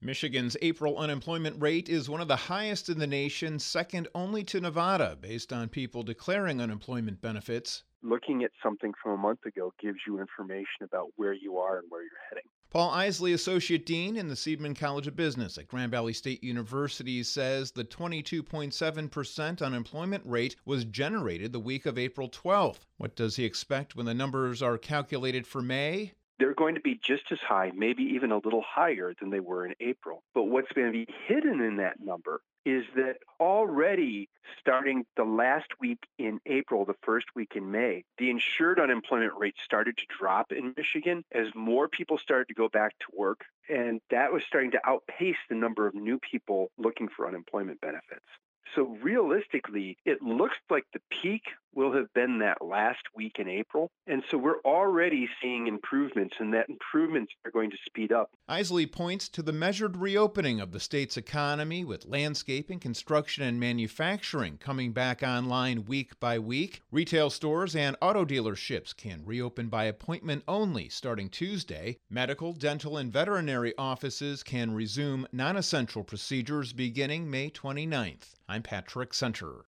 Michigan's April unemployment rate is one of the highest in the nation, second only to Nevada, based on people declaring unemployment benefits. Looking at something from a month ago gives you information about where you are and where you're heading. Paul Isley, Associate Dean in the Seidman College of Business at Grand Valley State University, says the 22.7% unemployment rate was generated the week of April 12th. What does he expect when the numbers are calculated for May? They're going to be just as high, maybe even a little higher than they were in April. But what's going to be hidden in that number is that already starting the last week in April, the first week in May, the insured unemployment rate started to drop in Michigan as more people started to go back to work. And that was starting to outpace the number of new people looking for unemployment benefits. So realistically, it looks like the peak will have been that last week in April. And so we're already seeing improvements, and that improvements are going to speed up. Isley points to the measured reopening of the state's economy, with landscaping, construction, and manufacturing coming back online week by week. Retail stores and auto dealerships can reopen by appointment only starting Tuesday. Medical, dental, and veterinary offices can resume non-essential procedures beginning May 29th. I'm Patrick Center.